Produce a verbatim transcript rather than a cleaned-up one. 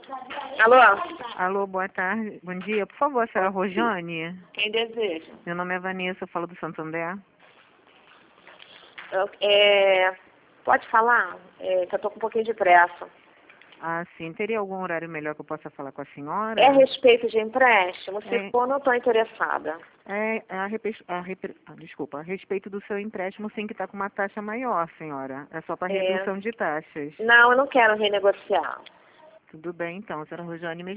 Alô? Alô, boa tarde. Bom dia. Por favor, a senhora Rojane? Quem deseja? Meu nome é Vanessa, eu falo do Santander. Eu- é, pode falar? É, que eu tô com um pouquinho de pressa. Ah, sim. Teria algum horário melhor que eu possa falar com a senhora? É a respeito de empréstimo? Se É. for, não estou interessada. É, a, repe... a repe... ah, desculpa, a respeito do seu empréstimo, sim, que está com uma taxa maior, senhora. É só para É. redução de taxas. Não, eu não quero renegociar. Tudo bem, então, senhora Rojane.